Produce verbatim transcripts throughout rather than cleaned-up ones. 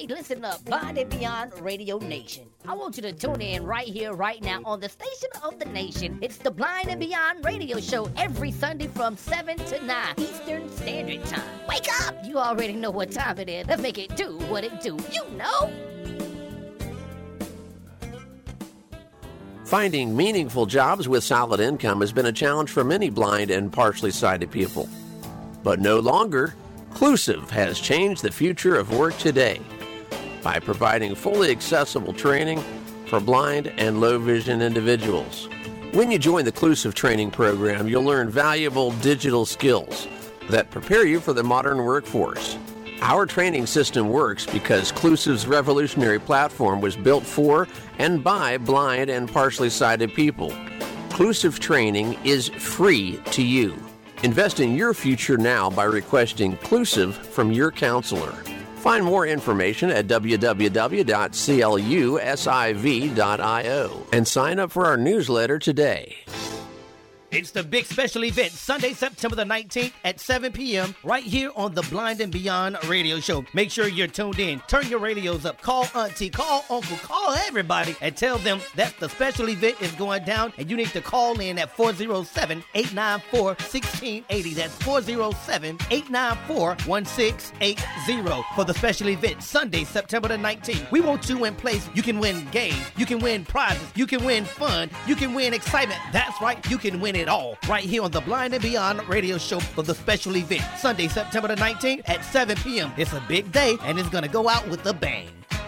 listen up, Blind and Beyond Radio Nation. I want you to tune in right here, right now, on the station of the nation. It's the Blind and Beyond Radio Show every Sunday from seven to nine Eastern Standard Time. Wake up! You already know what time it is. Let's make it do what it do. You know? Finding meaningful jobs with solid income has been a challenge for many blind and partially sighted people. But no longer. Clusive has changed the future of work today by providing fully accessible training for blind and low vision individuals. When you join the Clusive training program, you'll learn valuable digital skills that prepare you for the modern workforce. Our training system works because Clusive's revolutionary platform was built for and by blind and partially sighted people. Clusive training is free to you. Invest in your future now by requesting Clusive from your counselor. Find more information at w w w dot clusiv dot i o and sign up for our newsletter today. It's the big special event, Sunday, September the nineteenth at seven p.m. right here on the Blind and Beyond radio show. Make sure you're tuned in. Turn your radios up. Call auntie, call uncle, call everybody and tell them that the special event is going down and you need to call in at four oh seven, eight nine four, one six eight zero. That's four oh seven, eight nine four, one six eight zero for the special event, Sunday, September the nineteenth. We want you in place. You can win games. You can win prizes. You can win fun. You can win excitement. That's right. You can win it all right here on the Blind and Beyond radio show for the special event, Sunday, September the nineteenth at seven p.m. It's a big day and it's going to go out with a bang.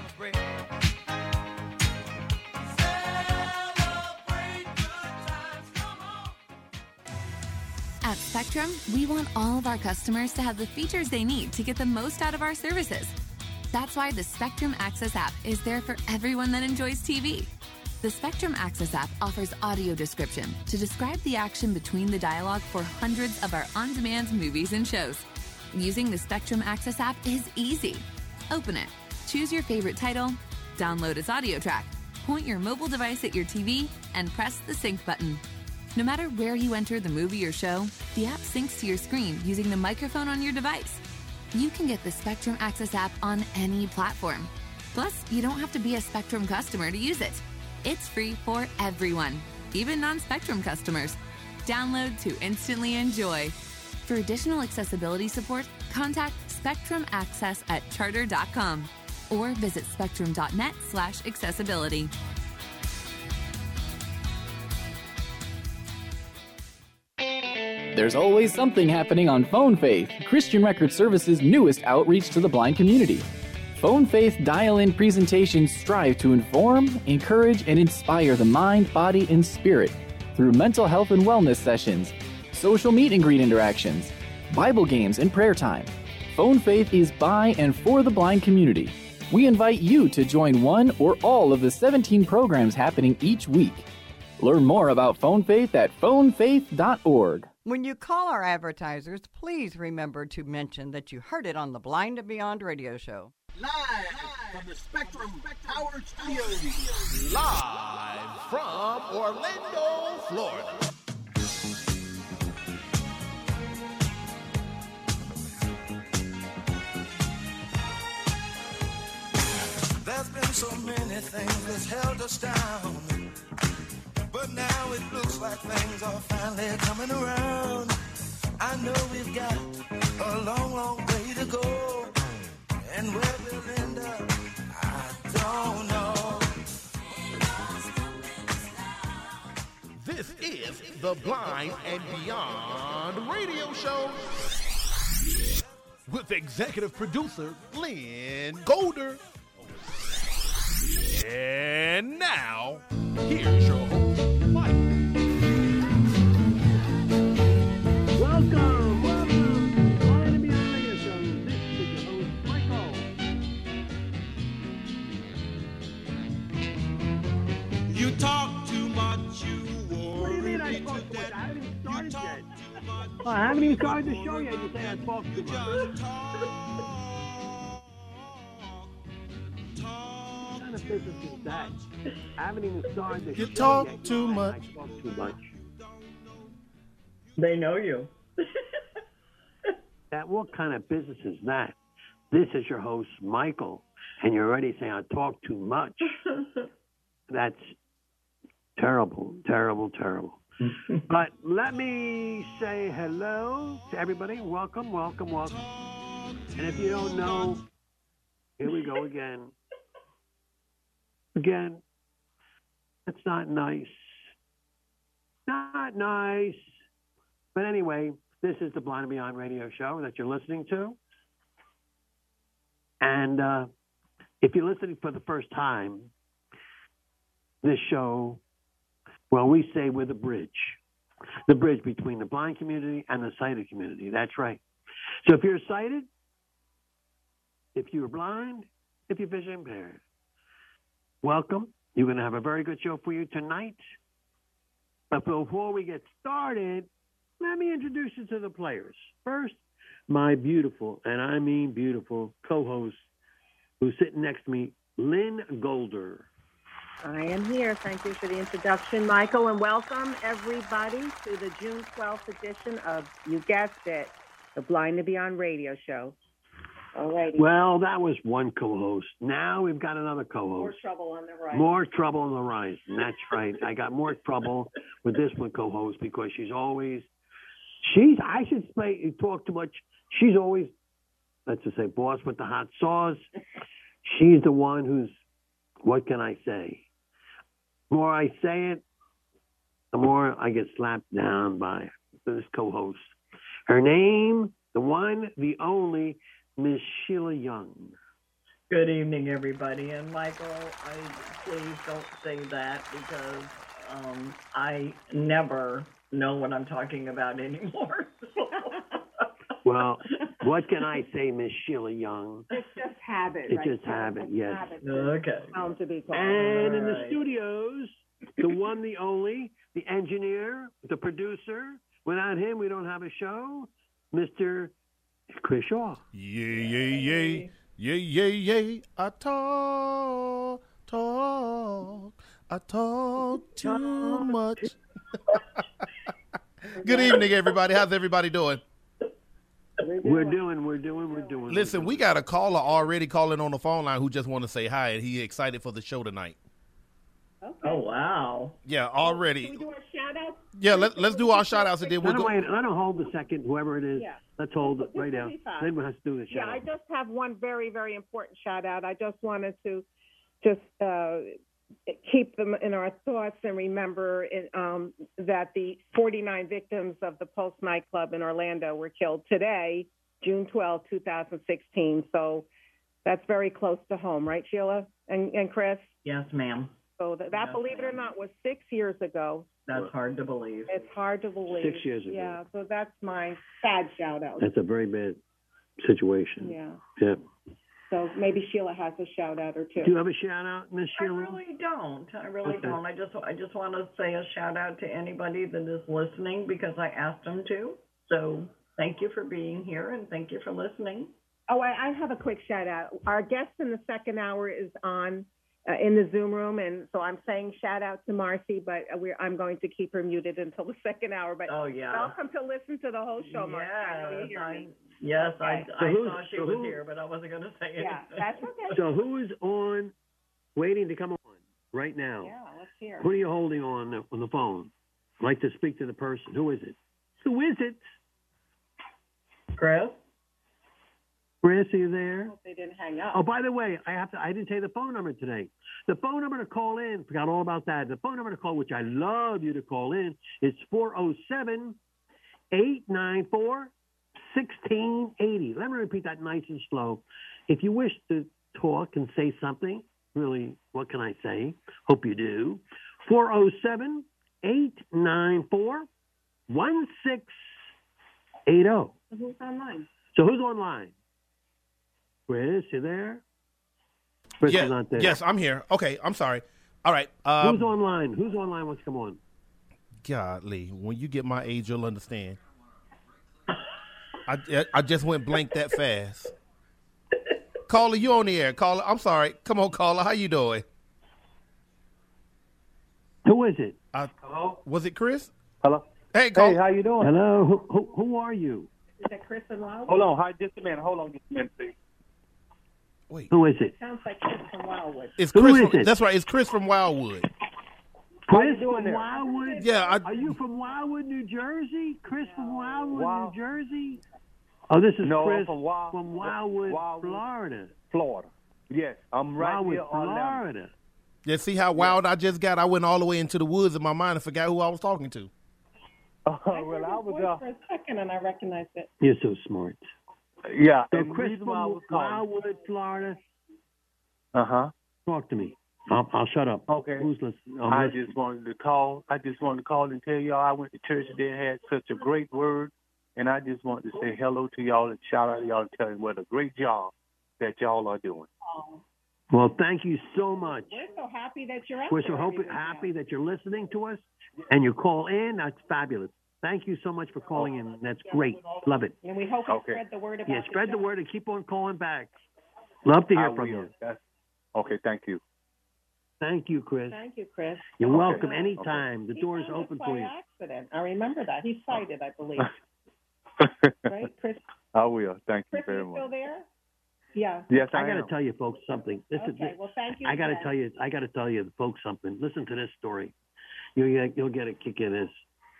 At Spectrum, we want all of our customers to have the features they need to get the most out of our services. That's why the Spectrum Access app is there for everyone that enjoys T V. The Spectrum Access app offers audio description to describe the action between the dialogue for hundreds of our on-demand movies and shows. Using the Spectrum Access app is easy. Open it, choose your favorite title, download its audio track, point your mobile device at your T V, and press the sync button. No matter where you enter the movie or show, the app syncs to your screen using the microphone on your device. You can get the Spectrum Access app on any platform. Plus, you don't have to be a Spectrum customer to use it. It's free for everyone, even non-Spectrum customers. Download to instantly enjoy. For additional accessibility support, contact Spectrum Access at charter dot com or visit spectrum dot net slash accessibility. There's always something happening on Phone Faith, Christian Record Service's newest outreach to the blind community. Phone Faith dial-in presentations strive to inform, encourage, and inspire the mind, body, and spirit through mental health and wellness sessions, social meet and greet interactions, Bible games, and prayer time. Phone Faith is by and for the blind community. We invite you to join one or all of the seventeen programs happening each week. Learn more about Phone Faith at phone faith dot org. When you call our advertisers, please remember to mention that you heard it on the Blind and Beyond radio show. Live from the Spectrum Power Studios. Live from Orlando, Florida. There's been so many things that's held us down, but now it looks like things are finally coming around. I know we've got a long, long way to go. And where we'll end up, I don't know. This is the Blind and Beyond radio show with executive producer Lynn Golder. And now, here's your host, Mike. Welcome. You talk too much, you What do you mean I talk too much? I haven't even started yet. Oh, I haven't even started the show yet. You say I talk too much. What kind of business is that? I haven't even started the You show talk yet. too I, much. I talk too much. They know you. That what kind of business is that? This is your host, Michael, and you're already saying I talk too much. That's terrible, terrible, terrible. But let me say hello to everybody. Welcome, welcome, welcome. And if you don't know, here we go again. Again, that's not nice. Not nice. But anyway, this is the Blind and Beyond radio show that you're listening to. And uh, if you're listening for the first time, this show, well, we say we're the bridge. The bridge between the blind community and the sighted community. That's right. So if you're sighted, if you're blind, if you're vision impaired, welcome. You're going to have a very good show for you tonight. But before we get started, let me introduce you to the players. First, my beautiful, and I mean beautiful, co-host who's sitting next to me, Lynn Golder. I am here. Thank you for the introduction, Michael, and welcome everybody to the June twelfth edition of, you guessed it, the Blind and Beyond radio show. All righty. Well, that was one co-host. Now we've got another co-host. More trouble on the rise. More trouble on the rise. And that's right. I got more trouble with this one co-host because she's always, she's, I should say, talk too much. She's always, let's just say, boss with the hot sauce. She's the one who's, what can I say? The more I say it, the more I get slapped down by this co-host. Her name, the one, the only, Miss Sheila Young. Good evening, everybody. And Michael, I please don't say that because um, I never know what I'm talking about anymore. Well, what can I say, Miss Sheila Young? It's just habit. It's right? just habit, yes. Habit. Okay. Bound to be called. And in the right. studios, the one, the only, the engineer, the producer. Without him, we don't have a show. Mister Chris Shaw. Yay, yay, yay. Yay, yay, yay. I talk, talk. I talk too much. Good evening, everybody. How's everybody doing? We're doing, we're doing, we're doing. Listen, we're doing. we got a caller already calling on the phone line who just want to say hi, and he excited for the show tonight. Okay. Oh, wow. Yeah, already. Can we do a shout out? Yeah, let, let's do our shout outs and then we'll Let him, go. wait, let him hold a second, whoever it is. Yeah. Let's hold it This right will now. be fast. Then we'll have to do the Yeah, shout I out. just have one very, very important shout out. I just wanted to just uh, keep them in our thoughts and remember it, um, that the forty-nine victims of the Pulse nightclub in Orlando were killed today, June twelfth, twenty sixteen. So that's very close to home, right, Sheila and, and Chris? Yes, ma'am. So that, that Yes, believe it or ma'am. not, was six years ago. That's hard to believe. It's hard to believe. Six years ago. Yeah, so that's my sad shout out. That's a very bad situation. Yeah. Yeah. So maybe Sheila has a shout out or two. Do you have a shout out, Miss I Sheila? really don't. I really Okay. don't. I just I just want to say a shout out to anybody that is listening because I asked them to. So thank you for being here and thank you for listening. Oh, I, I have a quick shout out. Our guest in the second hour is on uh, in the Zoom room, and so I'm saying shout out to Marcy, but we're, I'm going to keep her muted until the second hour. But Oh yeah. welcome to listen to the whole show, Marcy. I know you Yes, hear I, me. yes, I, Okay. So I who's- saw she so was who- here, but I wasn't going to say anything. Yeah, that's okay. So who is on, waiting to come on right now? Yeah, let's hear. Who are you holding on the, on the phone? I'd like to speak to the person. Who is it? Who is it? Chris? Chris, are you there? Hope they didn't hang up. Oh, by the way, I have to. I didn't tell you the phone number today. The phone number to call in, forgot all about that. The phone number to call, which I love you to call in, is four oh seven, eight nine four, one six eight zero. Let me repeat that nice and slow. If you wish to talk and say something, really, what can I say? Hope you do. four oh seven, eight nine four, one six eight zero. Who's online? So who's online? Chris, you there? Chris Yeah, is not there. yes, I'm here. Okay, I'm sorry. All right. Um, Who's online? Who's online wants to come on? Godly, when you get my age, you'll understand. I, I just went blank that fast. Caller, you on the air. Caller, I'm sorry. Come on, caller. How you doing? Who is it? Uh, Hello? Was it Chris? Hello. Hey, caller. Hey, how you doing? Hello. Who, who, who are you? Is that Chris and Lyle? Hold on. Hi, just a minute. Hold on just a minute, please. Wait. Who is it? Sounds like Chris from Wildwood. It's Who Chris. is From, it? That's right. It's Chris from Wildwood. Chris doing from there? Wildwood? Yeah. I, Are you from Wildwood, New Jersey? Chris from Wildwood, Wow. New Jersey? Oh, this is No, I'm Chris from Wild- from Wildwood, Wildwood. Florida. Florida. Yes, I'm right Wildwood, here on Lamb. Florida. yeah. See how wild I just got? I went all the way into the woods in my mind and forgot who I was talking to. Oh, I well, heard I his was. voice Uh, for a second and I recognized it. You're so smart. yeah. So and the Chris reason from why I was calling. Wildwood, Florida. Uh huh. Talk to me. I'll, I'll shut up. Okay. Who's listening? I'm I listening. just wanted to call. I just wanted to call and tell y'all I went to church today and had such a great word, and I just wanted to say hello to y'all and shout out to y'all and tell you what a great job that y'all are doing. Well, thank you so much. We're so happy that you're out We're there so hope- every weekend. happy that you're listening to us and you call in. That's fabulous. Thank you so much for calling in. That's great. Love it. And we hope you Okay. spread the word about Yeah, spread the the show. word and keep on calling back. Love to hear I from will. you. That's, okay. Thank you. Thank you, Chris. Thank you, Chris. You're Okay. welcome anytime. The He door is found us open by for you. accident. I remember that. He cited, I believe. Right, Chris? I will. Thank you Chris, are very you much. still there? Yeah. Yes, I, I got to am. tell you folks something. This Okay, is well, thank you I got to again. tell you I got to tell you folks something. Listen to this story. You'll get, you'll get a kick in this.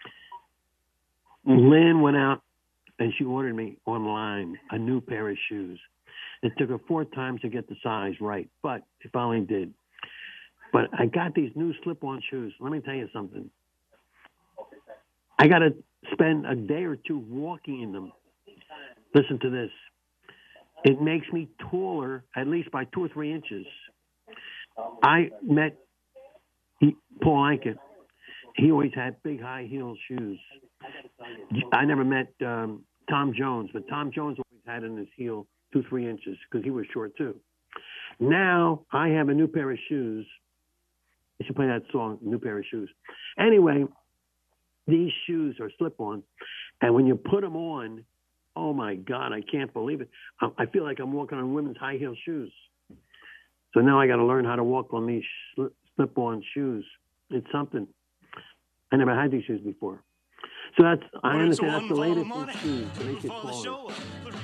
Lynn went out and she ordered me online a new pair of shoes. It took her four times to get the size right, but it finally did. But I got these new slip-on shoes. Let me tell you something. I got to spend a day or two walking in them. Listen to this. It makes me taller, at least by two or three inches. I met he, Paul Anka. He always had big high heel shoes. I never met um, Tom Jones, but Tom Jones always had in his heel two, three inches because he was short too. Now I have a new pair of shoes. I should play that song, New Pair of Shoes. Anyway, these shoes are slip-on, and when you put them on, oh my God, I can't believe it. I, I feel like I'm walking on women's high heel shoes. So now I got to learn how to walk on these slip, slip-on shoes. It's something. I never had these shoes before. So that's, I understand that's the latest in shoes. So they get taller.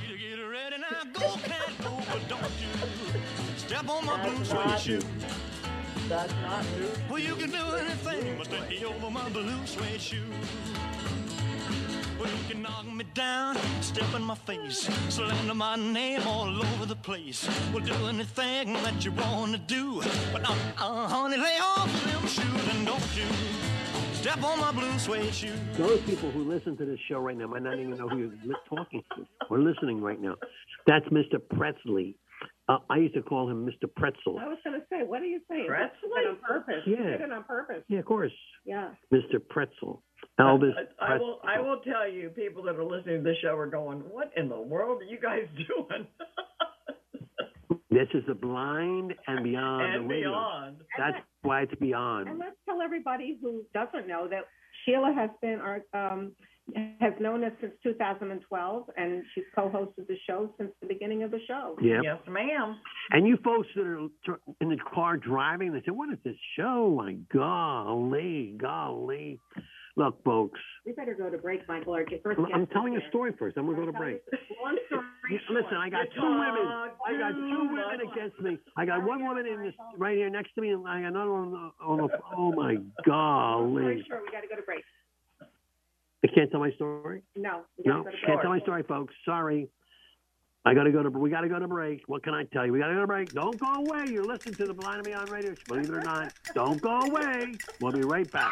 Step on my blue suede shoe. That's not new. Well, you can do anything but stay over my blue suede shoe. Well, you can knock me down, step in my face, slander my name all over the place. We'll do anything that you want to do. But, uh, uh, honey, lay off them shoes and don't you step on my blue suede shoe. Those people who listen to this show right now might not even know who you're li- talking to or listening right now. That's Mister Presley. Uh, I used to call him Mister Pretzel. I was going to say, what are you saying? Presley? You did it on purpose. You Yeah. did it on purpose. Yeah, of course. Yeah. Mister Pretzel. Elvis I, I Pretzel. will. I will tell you, people that are listening to the show are going, "What in the world are you guys doing?" This is the Blind and Beyond. and the radio. beyond. That's why it's Beyond. And let's tell everybody who doesn't know that Sheila has been our um, has known us since two thousand twelve, and she's co-hosted the show since the beginning of the show. Yeah. Yes, ma'am. And you folks that are tr- in the car driving, they say, "What is this show? My golly, golly." Look, folks, We better go to break, Michael. Or get first. I'm telling a story first. I'm going to go to break. Long story Listen, I got two women. I got two women against me. I got one woman in this right here next to me, and I got another one on the, on the oh my golly! Very sure. We got to go to break. I can't tell my story. No. We No, gotta go to can't break. tell my story, folks. Sorry. I got to go to. We got to go to break. What can I tell you? We got to go to break. Don't go away. You're listening to the Blind and Beyond Radio. Believe it or not, don't go away. We'll be right back.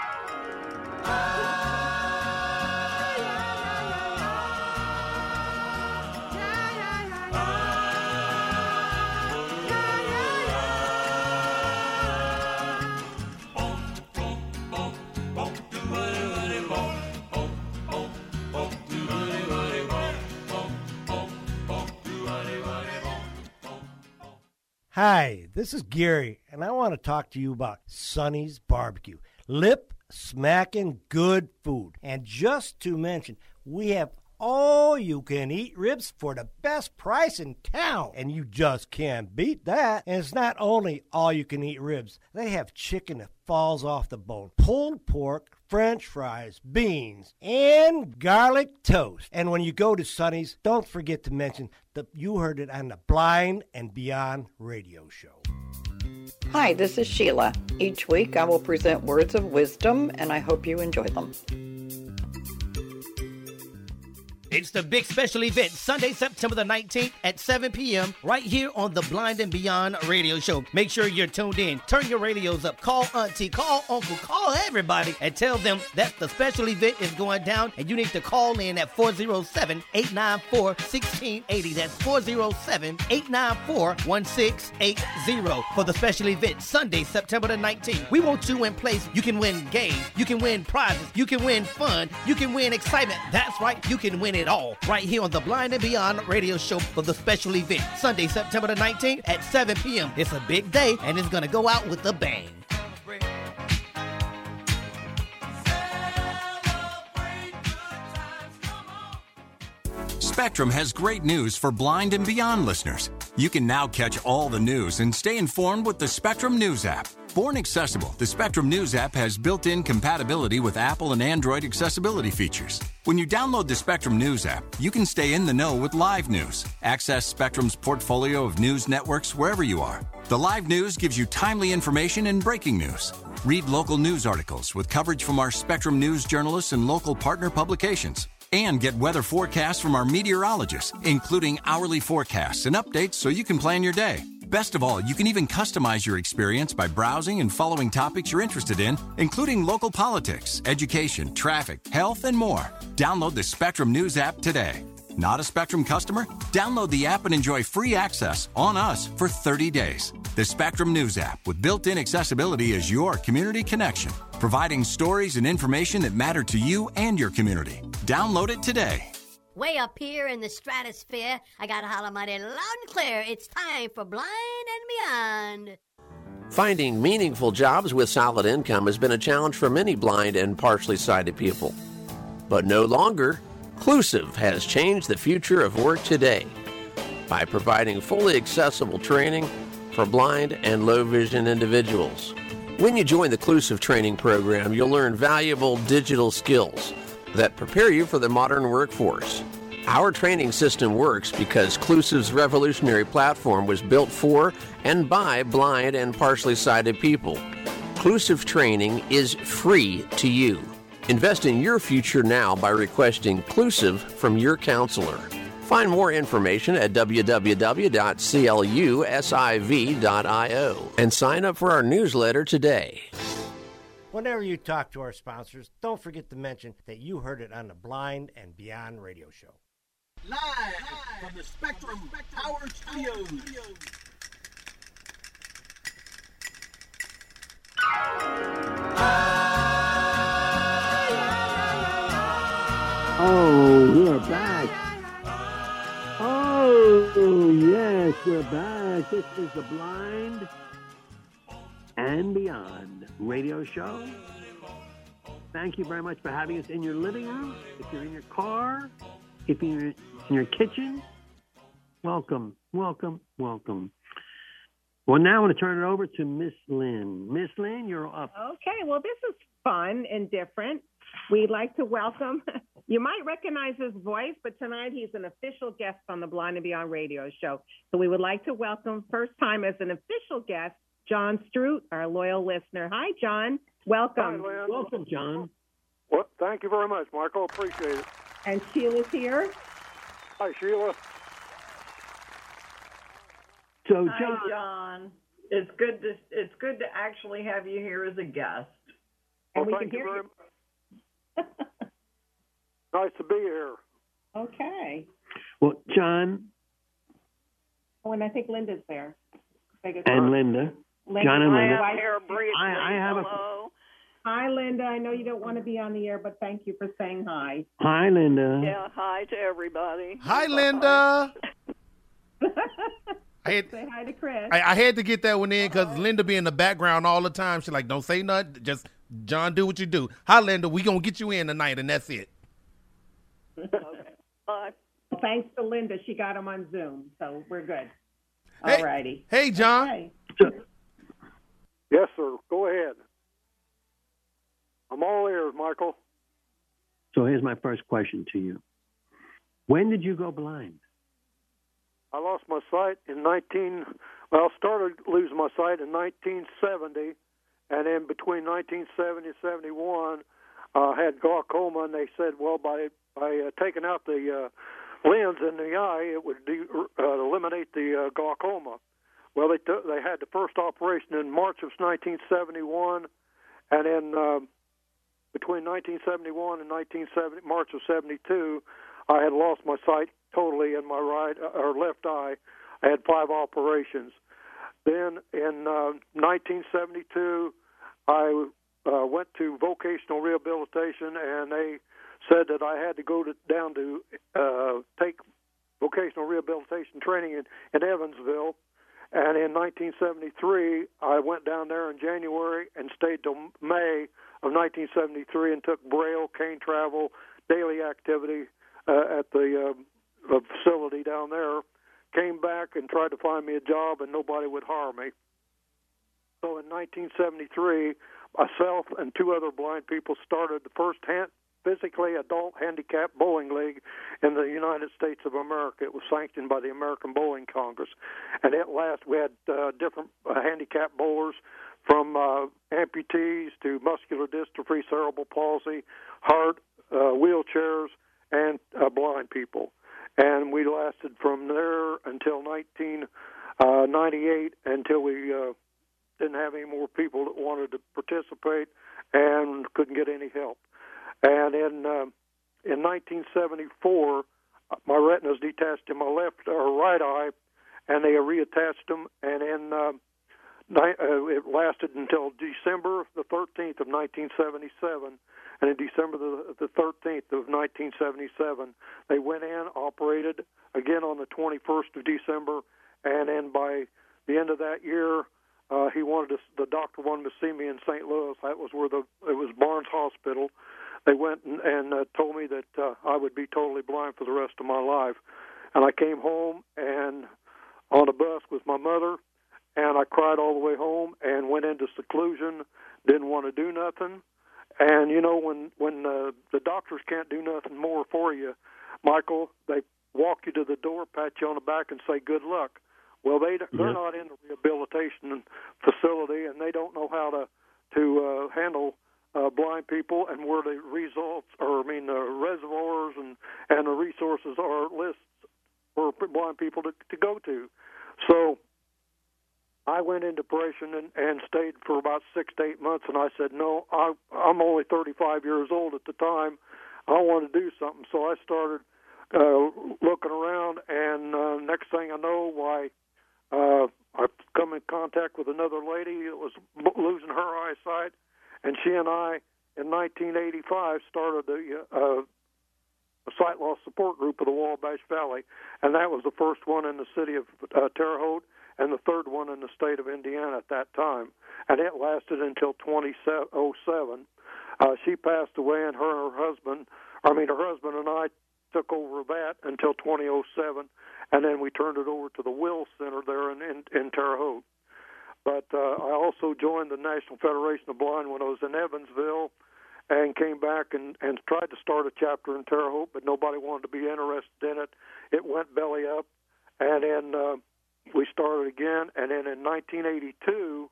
Hi, this is Gary, and I want to talk to you about Sonny's Barbecue. Lip smacking good food. And just to mention, we have Oh, you can eat ribs for the best price in town, and you just can't beat that. And it's not only all-you-can-eat ribs. They have chicken that falls off the bone, pulled pork, French fries, beans, and garlic toast. And when you go to Sonny's, don't forget to mention that you heard it on the Blind and Beyond radio show. Hi, this is Sheila. Each week I will present words of wisdom, and I hope you enjoy them. It's the big special event, Sunday, September the nineteenth at seven p.m. right here on the Blind and Beyond radio show. Make sure you're tuned in. Turn your radios up. Call auntie, call uncle, call everybody and tell them that the special event is going down and you need to call in at four oh seven, eight nine four, one six eight zero. That's four oh seven, eight nine four, one six eight zero for the special event, Sunday, September the nineteenth. We want you in place. You can win games. You can win prizes. You can win fun. You can win excitement. That's right. You can win it all right here on the Blind and Beyond radio show for the special event, Sunday, September the nineteenth at seven p.m. It's a big day, and it's going to go out with a bang. Spectrum has great news for Blind and Beyond listeners. You can now catch all the news and stay informed with the Spectrum News app. Born accessible, the Spectrum News app has built-in compatibility with Apple and Android accessibility features. When you download the Spectrum News app, you can stay in the know with live news. Access Spectrum's portfolio of news networks wherever you are. The live news gives you timely information and breaking news. Read local news articles with coverage from our Spectrum News journalists and local partner publications. And get weather forecasts from our meteorologists, including hourly forecasts and updates so you can plan your day. Best of all, you can even customize your experience by browsing and following topics you're interested in, including local politics, education, traffic, health, and more. Download the Spectrum News app today. Not a Spectrum customer? Download the app and enjoy free access on us for thirty days. The Spectrum News app with built-in accessibility is your community connection, providing stories and information that matter to you and your community. Download it today. Way up here in the stratosphere, I gotta holler mighty loud and clear. It's time for Blind and Beyond. Finding meaningful jobs with solid income has been a challenge for many blind and partially sighted people. But no longer. Clusive has changed the future of work today by providing fully accessible training for blind and low vision individuals. When you join the Clusive training program, you'll learn valuable digital skills that prepare you for the modern workforce. Our training system works because Clusive's revolutionary platform was built for and by blind and partially sighted people. Clusive training is free to you. Invest in your future now by requesting Clusive from your counselor. Find more information at w w w dot clusiv dot i o and sign up for our newsletter today. Whenever you talk to our sponsors, don't forget to mention that you heard it on the Blind and Beyond radio show. Live from the Spectrum Power Studios. Oh, we're back. Oh, yes, we're back. This is the Blind and Beyond radio show. Thank you very much for having us in your living room. If you're in your car, if you're in your kitchen, welcome, welcome, welcome. Well, now I want to turn it over to Miss Lynn. Miss Lynn, you're up. Okay, well, this is fun and different. We'd like to welcome, you might recognize his voice, but tonight he's an official guest on the Blind and Beyond radio show. So we would like to welcome, first time as an official guest, John Stroot, our loyal listener. Hi, John. Welcome. Hi, Lynn. Welcome, John. Well, thank you very much, Michael. Appreciate it. And Sheila's here. Hi, Sheila. So, Hi, John, John. It's good to it's good to actually have you here as a guest. Well, And we thank can you hear very much. Nice to be here. Okay. well, John Oh, and I think Linda's there. and Linda. Linda, John and my Linda. wife. I, I have a Hi, Linda. I know you don't want to be on the air, but thank you for saying hi. hi, Linda. Yeah, hi to everybody. Hi, Linda. I had, Say hi to Chris. I, I had to get that one in because Linda be in the background all the time. She's like, don't say nothing. Just, John, do what you do. Hi, Linda. We going to get you in tonight, and that's it. Bye. Thanks to Linda, she got him on Zoom, so we're good. Hey, All righty. Hey, John. Okay. Yes, sir. Go ahead. I'm all ears, Michael. So here's my first question to you. When did you go blind? I lost my sight in nineteen. Well, I started losing my sight in nineteen seventy, and then between nineteen seventy and seventy-one, I uh, had glaucoma, and they said, well, by by uh, taking out the uh, lens in the eye, it would de- uh, eliminate the uh, glaucoma. Well, they t- they had the first operation in March of nineteen seventy-one, and then uh, between nineteen seventy-one and nineteen seventy, March of seventy-two, I had lost my sight totally in my right or left eye. I had five operations. Then in uh, nineteen seventy-two, I uh, went to vocational rehabilitation, and they said that I had to go to, down to uh, take vocational rehabilitation training in, in Evansville. And in nineteen seventy-three, I went down there in January and stayed till May of nineteen seventy-three and took Braille, cane travel, daily activity uh, at the uh, facility down there. Came back and tried to find me a job, and nobody would hire me. So in nineteen seventy-three, myself and two other blind people started the first hand, physically adult handicap bowling league in the United States of America. It was sanctioned by the American Bowling Congress. And at last, we had uh, different uh, handicap bowlers from uh, amputees to muscular dystrophy, cerebral palsy, heart, uh, wheelchairs, and uh, blind people. And we lasted from there until nineteen ninety-eight, until we uh, didn't have any more people that wanted to participate and couldn't get any help. And in uh, in nineteen seventy-four, my retinas detached in my left or right eye, and they reattached them. And in uh, ni- uh, it lasted until December the thirteenth of nineteen seventy-seven. And in December the, the thirteenth of nineteen seventy-seven, they went in, operated again on the twenty-first of December, and then by the end of that year, uh, he wanted to, the doctor wanted to see me in Saint Louis. That was where the it was Barnes Hospital. They went and, and uh, told me that uh, I would be totally blind for the rest of my life. And I came home and on a bus with my mother, and I cried all the way home and went into seclusion, didn't want to do nothing. And, you know, when, when uh, the doctors can't do nothing more for you, Michael, they walk you to the door, pat you on the back, and say, good luck. Well, they, they're not in the rehabilitation facility, and they don't know how to, to uh, handle uh, blind people and where the results, or I mean, the reservoirs and, and the resources are lists for blind people to, to go to. So I went into depression and, and stayed for about six to eight months, and I said, no, I, I'm only thirty-five years old at the time. I want to do something. So I started uh, looking around, and uh, next thing I know, why uh, I come in contact with another lady that was losing her eyesight, and she and I, in nineteen eighty-five, started the uh, a sight loss support group of the Wabash Valley, and that was the first one in the city of uh, Terre Haute, and the third one in the state of Indiana at that time. And it lasted until twenty oh seven. Uh, she passed away, and her and her husband, I mean, her husband and I took over that until twenty oh seven, and then we turned it over to the Will Center there in, in, in Terre Haute. But uh, I also joined the National Federation of Blind when I was in Evansville, and came back and, and tried to start a chapter in Terre Haute, but nobody wanted to be interested in it. It went belly up, and then uh, we started again. And then in nineteen eighty-two,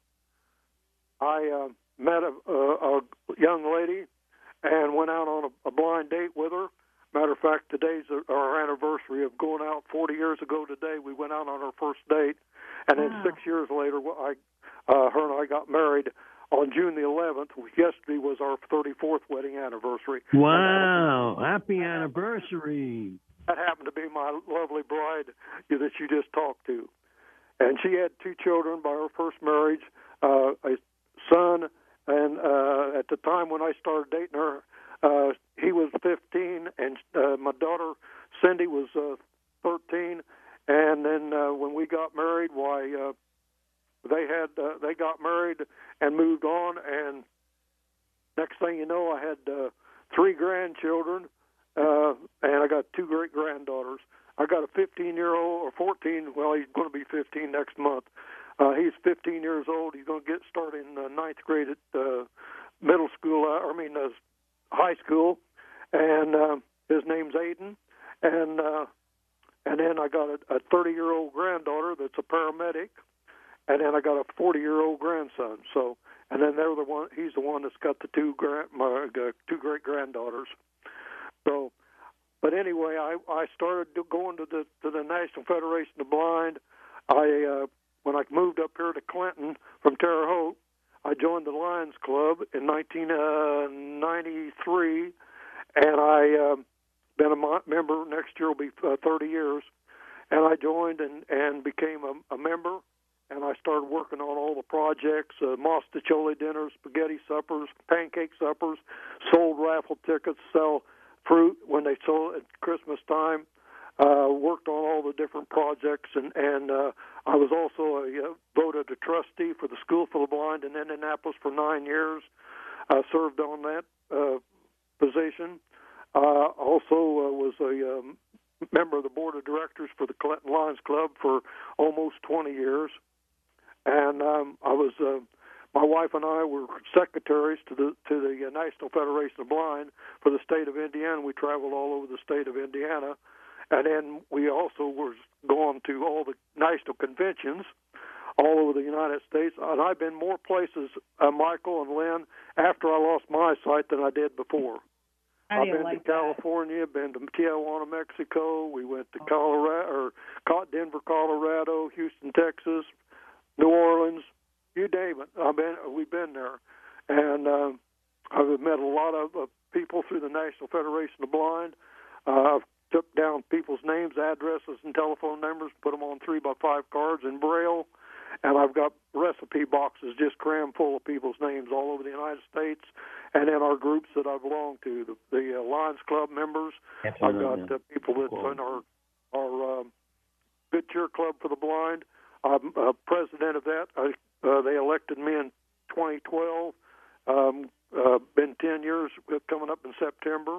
I uh, met a, a, a young lady and went out on a, a blind date with her. Matter of fact, today's our anniversary of going out. forty years ago today, we went out on our first date. And then wow. six years later, I, uh, her and I got married on June the eleventh. Yesterday was our thirty-fourth wedding anniversary. Wow, happy anniversary. That happened to be my lovely bride that you just talked to. And she had two children by her first marriage, uh, a son, and uh, at the time when I started dating her, uh, he was fifteen, and uh, my daughter, Cindy, was uh, thirteen. And then uh, when we got married, why, uh, they had uh, they got married and moved on, and next thing you know, I had uh, three grandchildren, uh, and I got two great granddaughters. I got a fifteen-year-old or fourteen. Well, he's going to be fifteen next month. Uh, he's fifteen years old. He's going to get started in uh, ninth grade at uh, middle school. Uh, I mean, uh, high school, and uh, his name's Aiden. And uh, and then I got a thirty-year-old granddaughter that's a paramedic, and then I got a forty-year-old grandson. So, and then they're the one. He's the one that's got the two grand, my uh, two great granddaughters. So. But anyway, I, I started going to the to the National Federation of Blind. I uh, when I moved up here to Clinton from Terre Haute, I joined the Lions Club in nineteen ninety-three, and I uh, been a member. Next year will be uh, thirty years, and I joined and and became a, a member. And I started working on all the projects: uh, mostaccioli dinners, spaghetti suppers, pancake suppers, sold raffle tickets, sell fruit when they sold at Christmas time, uh, worked on all the different projects, and, and uh, I was also a, uh, voted a trustee for the School for the Blind in Indianapolis for nine years. I served on that uh, position. Uh, also uh, was a um, member of the board of directors for the Clinton Lions Club for almost twenty years. And um, I was... Uh, My wife and I were secretaries to the to the National Federation of Blind for the state of Indiana. We traveled all over the state of Indiana, and then we also were going to all the national conventions all over the United States. And I've been more places, uh, Michael and Lynn, after I lost my sight than I did before. How do I've you been like to California, been to Tijuana, Mexico. We went to Colorado, or Denver, Colorado, Houston, Texas, New Orleans. You name it. I've been. We've been there, and uh, I've met a lot of uh, people through the National Federation of Blind. Uh, I've took down people's names, addresses, and telephone numbers, put them on three by five cards in Braille, and I've got recipe boxes just crammed full of people's names all over the United States, and in our groups that I belong to, the, the uh, Lions Club members. I've got uh, people that in our our um, Good Cheer Club for the Blind. I'm uh, president of that. I, Uh, they elected me in twenty twelve. Um, uh, been ten years coming up in September.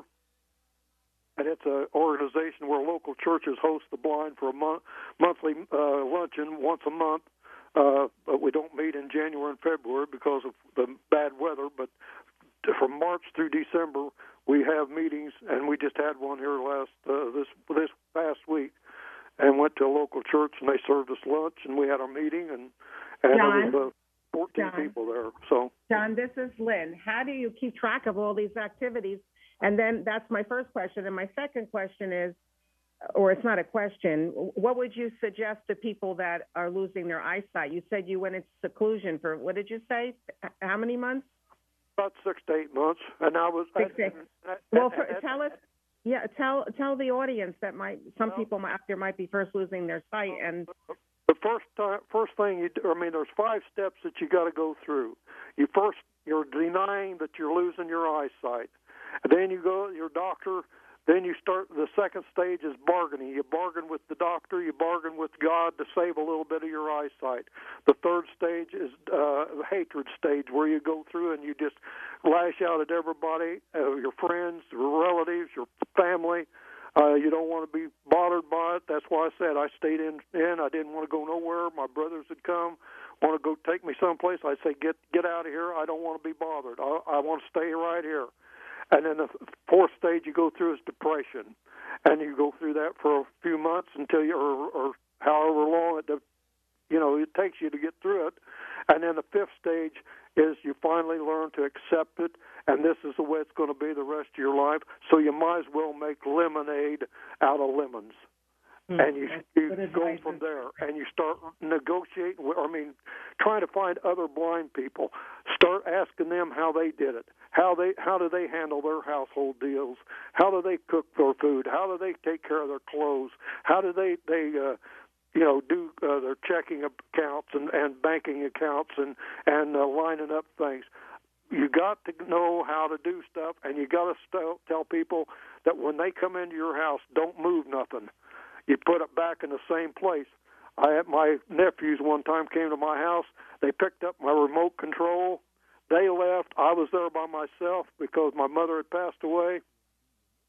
And it's an organization where local churches host the blind for a month, monthly uh, luncheon once a month. Uh, but we don't meet in January and February because of the bad weather. But from March through December, we have meetings, and we just had one here last uh, this this past week, and went to a local church, and they served us lunch, and we had our meeting, and and John, there was uh, fourteen John, people there. So, John, this is Lynn. How do you keep track of all these activities? And then that's my first question. And my second question is, or it's not a question, what would you suggest to people that are losing their eyesight? You said you went into seclusion for, what did you say? How many months? About six to eight months. And I was... Six, I, eight. I, I, Well, for, I, tell us, yeah, tell tell the audience that might, some people might, out there might be first losing their sight. And the first time, first thing you do, I mean, there's five steps that you got to go through. You first, you're denying that you're losing your eyesight. And then you go to your doctor. Then you start, the second stage is bargaining. You bargain with the doctor, you bargain with God to save a little bit of your eyesight. The third stage is uh, the hatred stage, where you go through and you just lash out at everybody, uh, your friends, your relatives, your family. Uh, you don't want to be bothered by it. That's why I said I stayed in, in. I didn't want to go nowhere. My brothers had come, want to go take me someplace. I'd say, get get out of here. I don't want to be bothered. I, I want to stay right here. And then the fourth stage you go through is depression, and you go through that for a few months until you, or, or however long it, you know, it takes you to get through it. And then the fifth stage is you finally learn to accept it, and this is the way it's going to be the rest of your life. So you might as well make lemonade out of lemons. Hmm. And you, you go from there, and you start negotiating, I mean, trying to find other blind people. Start asking them how they did it. How they how do they handle their household deals? How do they cook their food? How do they take care of their clothes? How do they they uh, you know do uh, their checking accounts and, and banking accounts and and uh, lining up things? You got to know how to do stuff, and you got to st- tell people that when they come into your house, don't move nothing. You put it back in the same place. I had my nephews one time came to my house. They picked up my remote control. They left. I was there by myself because my mother had passed away.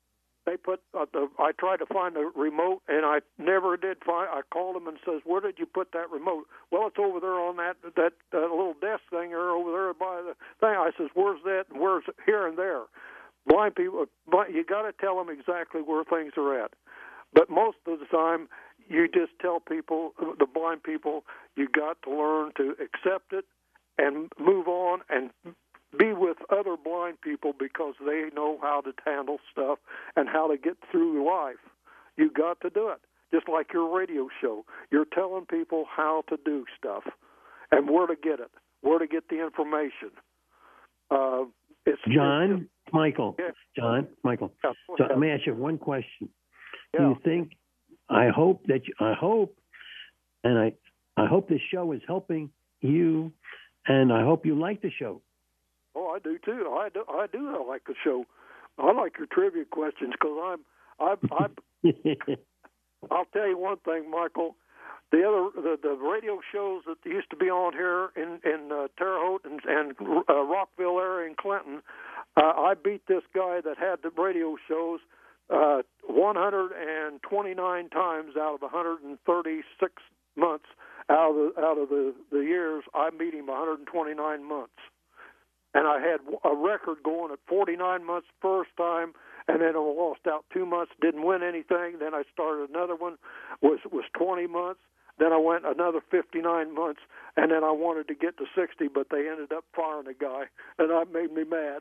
they put uh, the. I tried to find the remote, and I never did find. I called them and says, "Where did you put that remote?" Well, it's over there on that that, that little desk thing, or over there by the thing. I says, "Where's that? And where's here and there?" Blind people, but you got to tell them exactly where things are at. But most of the time, you just tell people, the blind people, you got to learn to accept it and move on and be with other blind people because they know how to handle stuff and how to get through life. You got to do it. Just like your radio show. You're telling people how to do stuff and where to get it, where to get the information. Uh, it's John, it's, Michael, yeah. John, Michael. Yeah, so let me ask you one question. Yeah. Do you think, I hope that, you, I hope, and I, I hope this show is helping you, and I hope you like the show. Oh, I do too. I do. I do. I like the show. I like your trivia questions because I'm. I. I. I'll tell you one thing, Michael. The other, the, the radio shows that used to be on here in in uh, Terre Haute and, and uh, Rockville area in Clinton, uh, I beat this guy that had the radio shows uh, one hundred twenty-nine times out of one hundred thirty-six months out of the, out of the, the years. I beat him one hundred twenty-nine months. And I had a record going at forty-nine months first time, and then I lost out two months, didn't win anything. Then I started another one, was was twenty months. Then I went another fifty-nine months, and then I wanted to get to sixty, but they ended up firing the guy, and that made me mad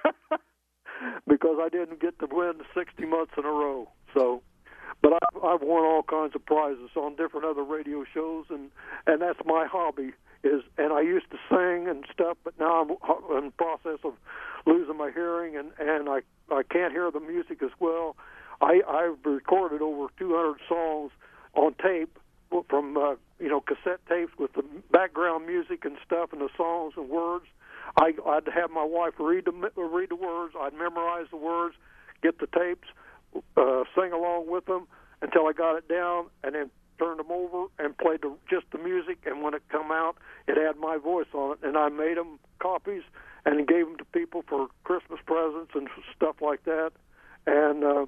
because I didn't get to win sixty months in a row. So, but I've, I've won all kinds of prizes on different other radio shows, and, and that's my hobby. Is and I used to sing and stuff, but now I'm in the process of losing my hearing, and, and I, I can't hear the music as well. I, I've recorded over two hundred songs on tape from, uh, you know, cassette tapes with the background music and stuff and the songs and words. I, I'd have my wife read the, read the words. I'd memorize the words, get the tapes, uh, sing along with them until I got it down, and then turned them over and played the, just the music, and when it come out, it had my voice on it, and I made them copies and gave them to people for Christmas presents and stuff like that, and uh,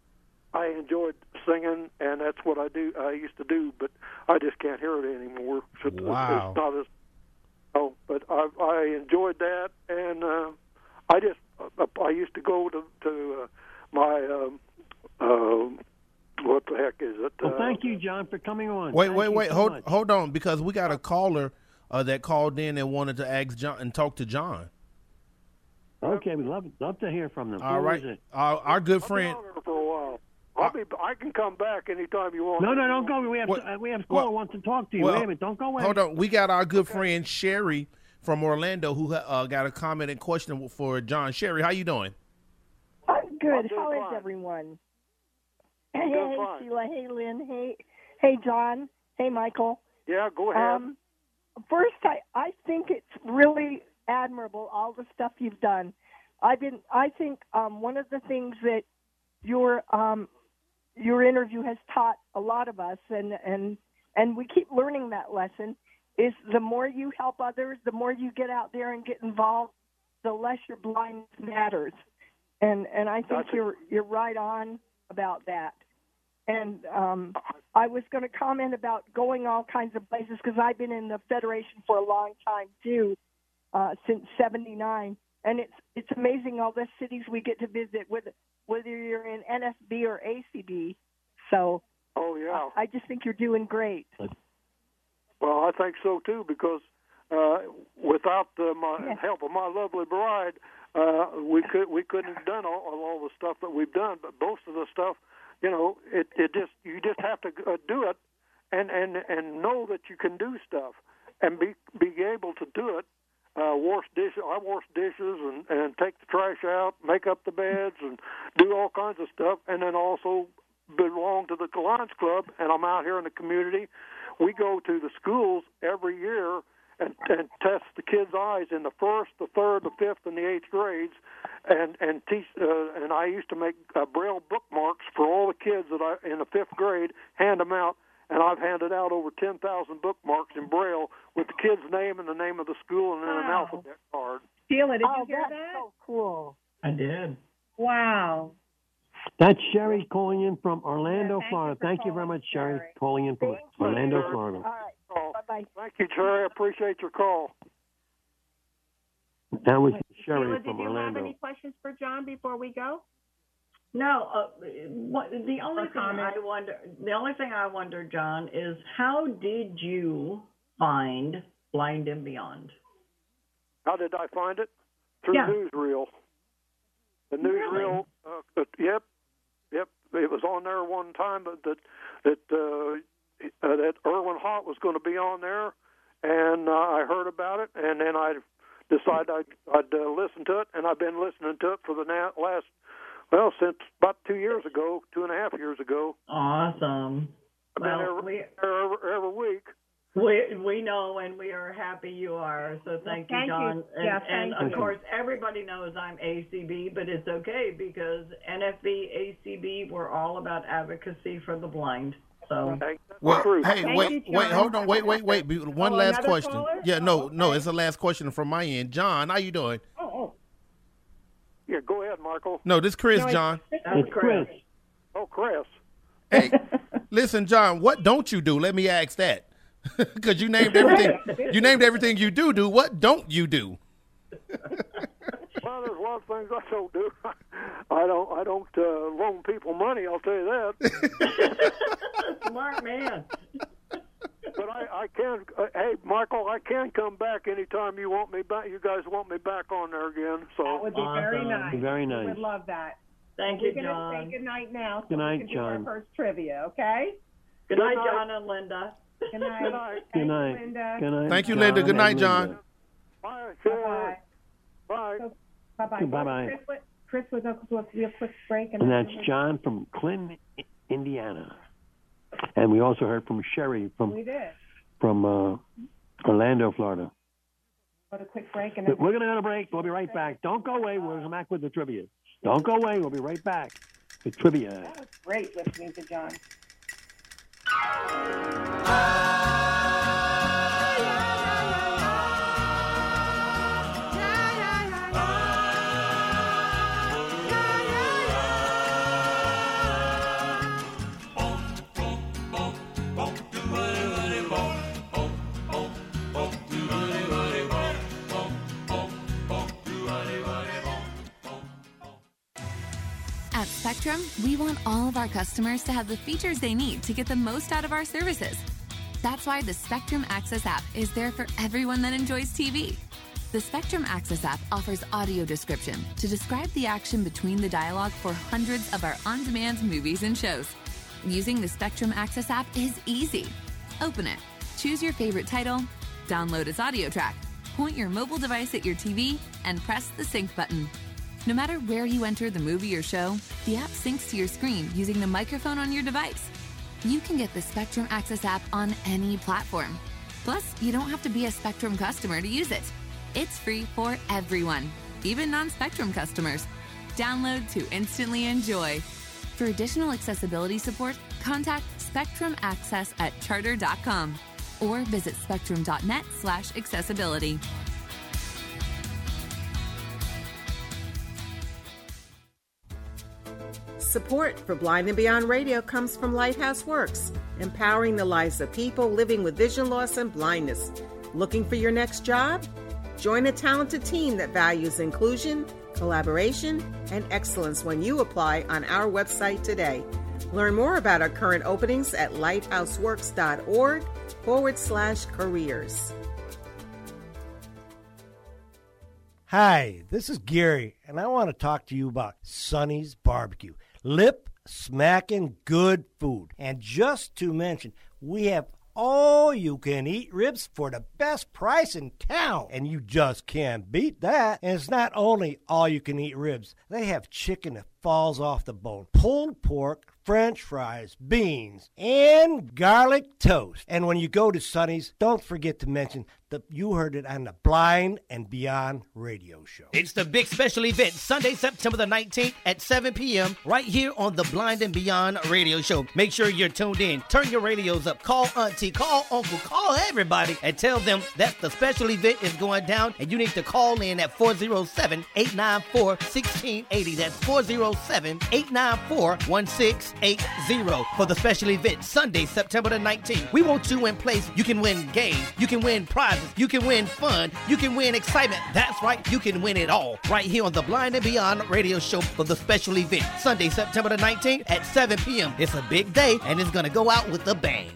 I enjoyed singing, and that's what I do. I used to do, but I just can't hear it anymore. So wow. It's not as oh, but I, I enjoyed that, and uh, I just uh, I used to go to to uh, my. Um, uh, What the heck is it? Well, thank you, John, for coming on. Wait, thank wait, wait. So hold, much. hold on, because we got a caller uh, that called in and wanted to ask John and talk to John. Okay, we love love to hear from them. All Who right, is it? our, our good I'll friend. be on there for a while. I'll be. I can come back anytime you want. No, no, don't go. We have What- uh, we have a caller what- wants to talk to you. well, Wait a minute, don't go away. Hold on, we got our good friend Sherry from Orlando who uh, got a comment and question for John. Sherry, how you doing? I'm good. I'm doing How is fine. everyone? I'm Hey, doing hey, fine. Sheila. Hey, Lynn. Hey, hey, John. Hey, Michael. Yeah, go ahead. Um, first, I, I think it's really admirable, all the stuff you've done. I've been, I think um, one of the things that your um, your interview has taught a lot of us, and, and, and we keep learning that lesson, is the more you help others, the more you get out there and get involved, the less your blindness matters. And and I think That's you're you're right on about that. And um, I was going to comment about going all kinds of places because I've been in the Federation for a long time too, uh, since seventy-nine, and it's it's amazing all the cities we get to visit, with whether you're in N S B or A C B. So, oh yeah, I, I just think you're doing great. Well, I think so too, because uh, without uh, my Yeah. help of my lovely bride, uh, we could we couldn't have done all, all the stuff that we've done. But most of the stuff, you know, it, it just you just have to uh, do it, and, and and know that you can do stuff, and be be able to do it. Uh, wash dishes. I wash dishes and, and take the trash out, make up the beds, and do all kinds of stuff. And then also belong to the Lions Club, and I'm out here in the community. We go to the schools every year and, and test the kids' eyes in the first, the third, the fifth, and the eighth grades, and and teach. Uh, and I used to make uh, Braille bookmarks for all the kids that I in the fifth grade, hand them out. And I've handed out over ten thousand bookmarks in Braille with the kid's name and the name of the school and then an Wow. alphabet card. Sheila, did oh, you hear that's that? so cool. I did. Wow. That's Sherry calling in from Orlando, thank Florida. you for Thank you very calling, much, Sherry, Sherry. calling in from Thank you, Orlando, sir. Florida. All right. Oh, Bye-bye. thank you, Jerry. I appreciate your call. That was Sheila, Sherry did from you Orlando. have any questions for John before we go? No, uh, what, the only Or thing comment? I wonder, the only thing I wonder, John, is how did you find Blind and Beyond? How did I find it? Through Yeah. newsreel. The Really? newsreel. Uh, uh, yep, yep. It was on there one time that that that, uh, uh, that Erwin Hott was going to be on there, and uh, I heard about it, and then I decided I'd, I'd uh, listen to it, and I've been listening to it for the na- last well since about two years ago, two and a half years ago. Awesome. I've been Well, every, we, every, every week. we we know, and we are happy you are. So thank Well, you, thank you. John. And, Yeah, and thank of you. course, everybody knows I'm A C B, but it's okay because N F B, A C B, we're all about advocacy for the blind. So Well, True. hey, Thank wait, you, wait, John. hold on, wait, wait, wait. Be- One Oh, last another question. caller? Yeah, no, Oh, no, okay. it's the last question from my end. John, how you doing? Oh, oh. Yeah, go ahead, Michael. No, this Chris, No, it's- John. It's Chris. Oh, Chris. Hey, listen, John, what don't you do? Let me ask that. Because you named everything. You named everything you do do. What don't you do? Well, there's a lot of things I don't do. I don't. I don't uh, loan people money. I'll tell you that. smart man. But I, I can. Uh, hey, Michael, I can come back anytime you want me back. You guys want me back on there again. So That would be very Awesome. nice. Very We nice. would love that. Thank We're you, gonna John. say good night now. So Good night, we can do John. our first trivia, okay? Good night, Good night. John and Linda. Good night. Good night. Thank Good you, night. Linda. Good night. Thank you, John Linda. Good and night, Linda. John. bye. See you Bye-bye. later. Bye. Bye-bye. Bye-bye. Chris, what- Chris, we're going to do a real quick break. And that's John from Clinton, Indiana. And we also heard from Sherry from We did. from uh, Orlando, Florida. Go to a quick break. And But we're going to go to break. We'll be right back. Don't go away. We'll come back with the trivia. Don't go away. We'll be right back with trivia. That was great listening to John. At Spectrum, we want all of our customers to have the features they need to get the most out of our services. That's why the Spectrum Access app is there for everyone that enjoys T V. The Spectrum Access app offers audio description to describe the action between the dialogue for hundreds of our on-demand movies and shows. Using the Spectrum Access app is easy. Open it, choose your favorite title, download its audio track, point your mobile device at your T V, and press the sync button. No matter where you enter the movie or show, the app syncs to your screen using the microphone on your device. You can get the Spectrum Access app on any platform. Plus, you don't have to be a Spectrum customer to use it. It's free for everyone, even non-Spectrum customers. Download to instantly enjoy. For additional accessibility support, contact Spectrum Access at charter dot com or visit spectrum.net slash accessibility. Support for Blind and Beyond Radio comes from Lighthouse Works, empowering the lives of people living with vision loss and blindness. Looking for your next job? Join a talented team that values inclusion, collaboration, and excellence when you apply on our website today. Learn more about our current openings at lighthouseworks.org forward slash careers. Hi, this is Gary, and I want to talk to you about Sonny's Barbecue. Lip smacking good food. And just to mention, we have all-you-can-eat ribs for the best price in town. And you just can't beat that. And it's not only all-you-can-eat ribs. They have chicken that falls off the bone, pulled pork, French fries, beans, and garlic toast. And when you go to Sonny's, don't forget to mention The, you heard it on the Blind and Beyond radio show. It's the big special event, Sunday, September the nineteenth at seven p.m. right here on the Blind and Beyond radio show. Make sure you're tuned in. Turn your radios up. Call auntie, call uncle, call everybody and tell them that the special event is going down and you need to call in at four oh seven, eight nine four, one six eight oh. That's four oh seven, eight nine four, one six eight oh for the special event, Sunday, September the nineteenth. We want you in place. You can win games. You can win prizes. You can win fun. You can win excitement. That's right. You can win it all right here on the Blind and Beyond radio show for the special event, Sunday, September the nineteenth at seven p.m. It's a big day, and it's going to go out with a bang.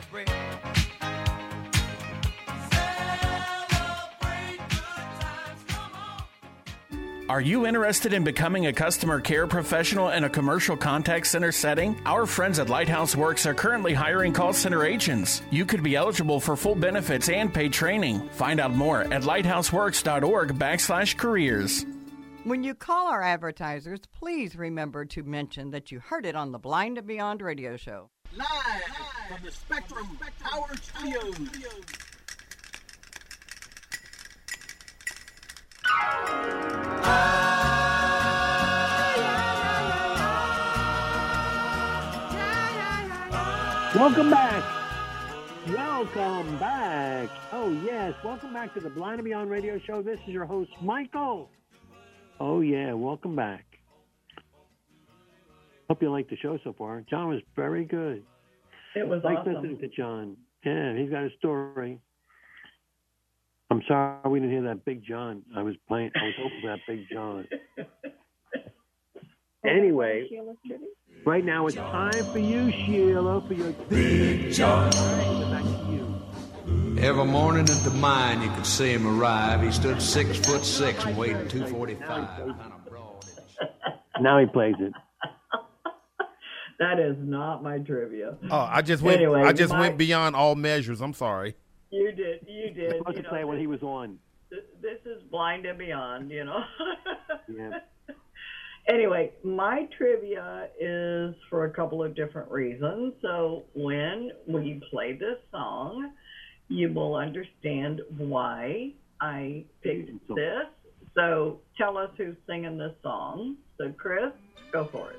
Are you interested in becoming a customer care professional in a commercial contact center setting? Our friends at Lighthouse Works are currently hiring call center agents. You could be eligible for full benefits and paid training. Find out more at lighthouseworks.org backslash careers. When you call our advertisers, please remember to mention that you heard it on the Blind and Beyond radio show. Live from the Spectrum Power Studios. Welcome back. Welcome back. Oh, yes. Welcome back to the Blind and Beyond radio show. This is your host, Michael. Oh, yeah. Welcome back. Hope you liked the show so far. John was very good. It was I like awesome. listening to John. Yeah, he's got a story. I'm sorry we didn't hear that Big John. I was playing. I was hoping for that Big John. Anyway, right now it's time for you, Sheila, for your Big John. Back to you. Every morning at the mine, you could see him arrive. He stood six foot six and weighed two forty-five. Now he plays it. That is not my trivia. Oh, I just went. Anyway, I just my- went beyond all measures. I'm sorry. You did. You did. You're supposed You to know, play when he was on. th- This is Blind and Beyond, you know. Yeah. Anyway, my trivia is for a couple of different reasons. So when we play this song, you will understand why I picked this. So tell us who's singing this song. So Chris, go for it.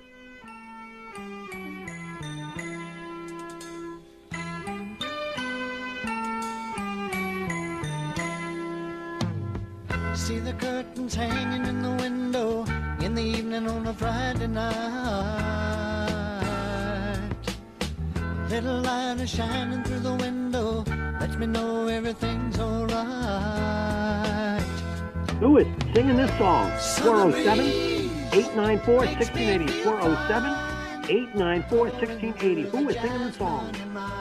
See the curtains hanging in the window in the evening on a Friday night. Little light is shining through the window, lets me know everything's alright. Who is singing this song? four oh seven, eight nine four, one six eight oh. four oh seven, eight nine four, one six eight oh. Who is singing the song?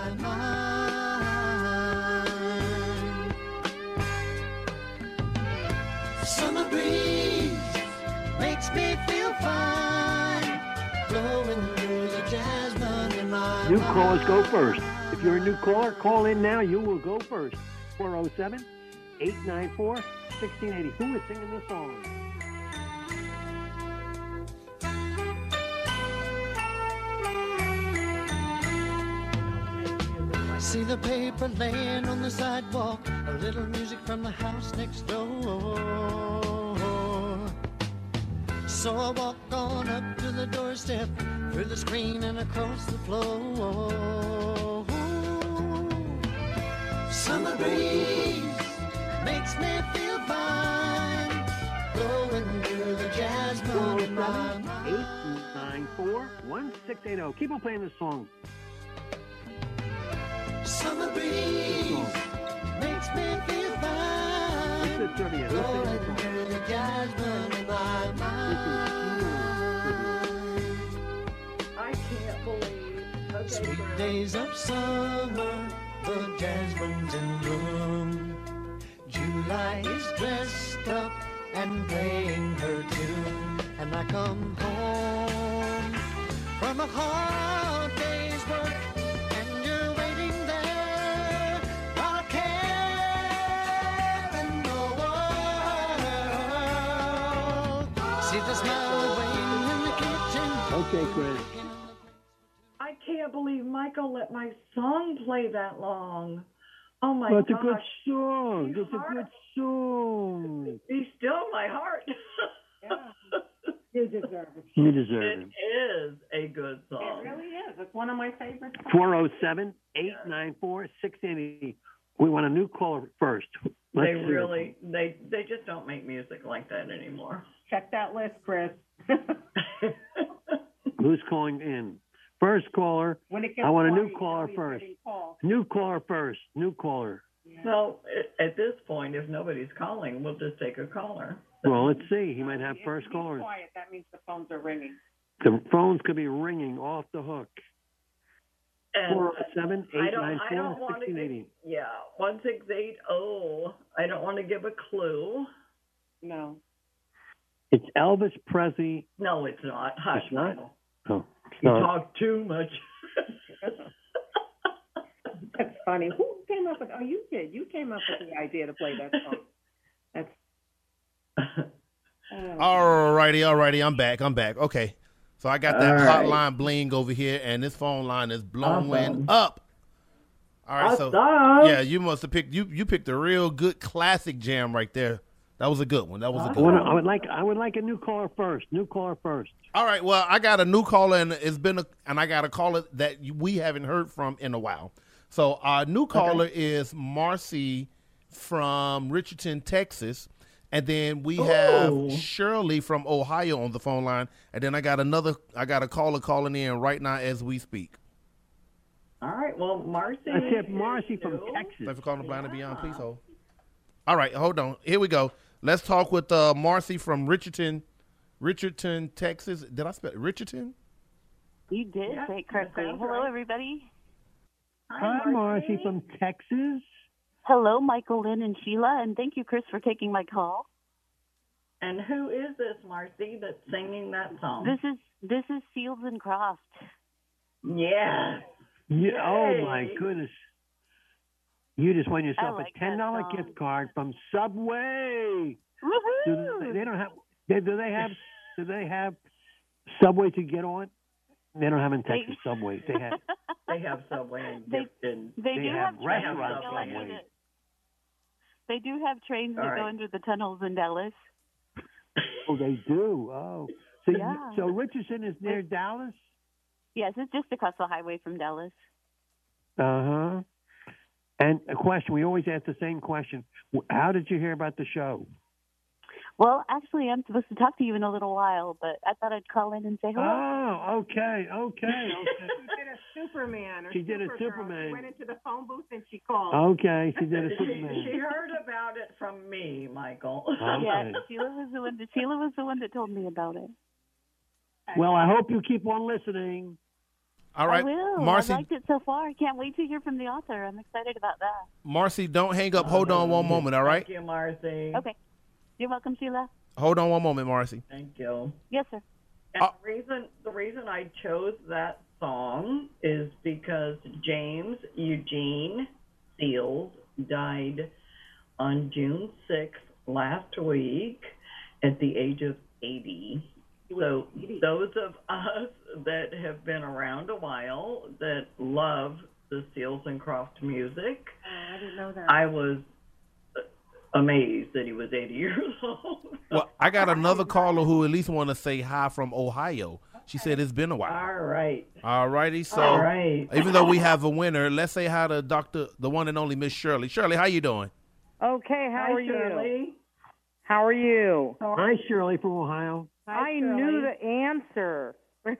Summer breeze makes me feel fine, blowing through the jasmine in my New callers go first. If you're a new caller, call in now. You will go first. four oh seven, eight nine four, one six eight oh. Who is singing this song? See the paper laying on the sidewalk, a little music from the house next door. So I walk on up to the doorstep, through the screen and across the floor. Summer breeze makes me feel fine, blowing through the jasmine in my mind. eight nine four, one six eight oh. Keep on playing this song. Summer breeze makes me feel fine. What's the trivia? Who's singing this song? The jasmine in my mind. I can't believe. Okay, Sweet Chris. days of summer, the jasmine's in bloom. July is dressed up and playing her tune. And I come home from a hard day's work, and you're waiting there, not a care in the world. See the smile waiting in the kitchen. Okay, Chris. I can't believe Michael let my song play that long. Oh my Well, it's gosh. a good song. You It's a heart- good song. Be still my heart. You deserve it. You deserve It it. is a good song. It really is. It's one of my favorite songs. four oh seven, eight nine four, six eight eight. We want a new caller first. Let's They hear it. really, they they just don't make music like that anymore. Check that list, Chris. Who's calling in? First caller. When it gets I want a new quiet, caller nobody's first. getting called. New caller first. New caller. So a- at this point, if nobody's calling, we'll just take a caller. Well, let's see. He might have If first it gets caller. quiet, that means the phones are ringing. The phones could be ringing off the hook. And four oh seven, I eight don't, nine I don't four, want six to. eight eight. Yeah, one six eight zero. I don't want to give a clue. No. It's Elvis Presley. No, it's not. Hush, It's not? Michael. Oh, it's You not. talk too much. That's funny. Who came up with? Oh, you did. You came up with the idea to play that song. That's. Oh. All righty, all righty. I'm back. I'm back. Okay. So I got that All right. hotline bling over here, and this phone line is blowing Awesome. up. All right, so Awesome. yeah, you must have picked you you picked a real good classic jam right there. That was a good one. That was a I, good wanna, one. I would like I would like a new caller first. New caller first. All right, well, I got a new caller, and it's been a, and I got a caller that we haven't heard from in a while. So our new caller is Marcy from Richardson, Texas. And then we have Ooh. Shirley from Ohio on the phone line. And then I got another, I got a caller calling in right now as we speak. All right. Well, Marcy. I said Marcy is from new. Texas. Thanks for calling Blind and Beyond. Please hold. All right, hold on. Here we go. Let's talk with uh, Marcy from Richardson, Richardson, Texas. Did I spell Richardson? You did Yeah, say it that correctly. sounds Hello, right. everybody. Hi, Marcy from Texas. Hello, Michael, Lynn, and Sheila, and thank you, Chris, for taking my call. And who is this Marcy that's singing that song? This is this is Fields and Croft. Yes. Yeah, oh Yay. my goodness. You just won yourself I like a ten dollar that song. gift card from Subway. Do Woohoo! they, they don't have. They, do they have? Do they have Subway to get on? They don't have in They- Texas Subway. They have. They have Subway and They- Gift and They, They do have have, trains that restaurant go under Subway. the, They do have trains All that go right. under the tunnels in Dallas. Oh, they do. Oh, so Yeah. you, so Richardson is near Dallas. Yes, it's just across the highway from Dallas. Uh huh. And a question. We always ask the same question. How did you hear about the show? Well, actually, I'm supposed to talk to you in a little while, but I thought I'd call in and say hello. Oh, okay, okay, okay. She did a Superman. Or She did a Supergirl. Superman. She went into the phone booth and she called. Okay, she did a she, Superman. she heard about it from me, Michael. Okay. Yeah, Sheila was the one. That, Sheila was the one that told me about it. Well, I hope you keep on listening. All right, I will. Marcy. I liked it so far. I can't wait to hear from the author. I'm excited about that. Marcy, don't hang up. Hold on one moment. All right. Thank you, Marcy. Okay. You're welcome, Sheila. Hold on one moment, Marcy. Thank you. Yes, sir. And Uh, the reason the reason I chose that song is because James Eugene Seals died on June sixth last week at the age of eighty. So those of us that have been around a while that love the Seals and Croft music, Oh, I didn't know that. I was amazed that he was eighty years old. Well, I got another caller who at least want to say hi from Ohio. She said it's been a while. All right. All righty. So All right. even though we have a winner, let's say hi to Doctor, the one and only Miss Shirley. Shirley, how you doing? Okay, how Hi, are you? Shirley. How are you? Hi, Shirley from Ohio. I knew the answer. but